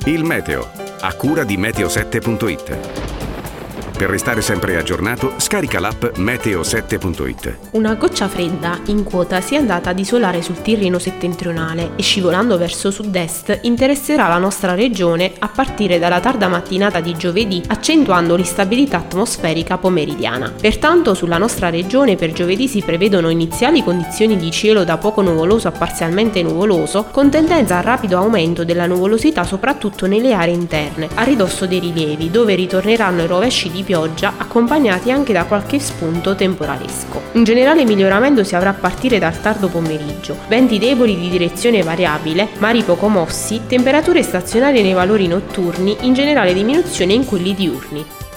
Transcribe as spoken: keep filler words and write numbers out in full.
Il meteo, a cura di meteo sette punto it. Per restare sempre aggiornato, scarica l'app meteo sette punto it. Una goccia fredda in quota si è andata ad isolare sul Tirreno settentrionale e scivolando verso sud-est interesserà la nostra regione a partire dalla tarda mattinata di giovedì, accentuando l'instabilità atmosferica pomeridiana. Pertanto sulla nostra regione per giovedì si prevedono iniziali condizioni di cielo da poco nuvoloso a parzialmente nuvoloso, con tendenza a rapido aumento della nuvolosità soprattutto nelle aree interne, a ridosso dei rilievi, dove ritorneranno i rovesci di pioggia accompagnati anche da qualche spunto temporalesco. Un generale miglioramento si avrà a partire dal tardo pomeriggio, venti deboli di direzione variabile, mari poco mossi, temperature stazionarie nei valori notturni, in generale diminuzione in quelli diurni.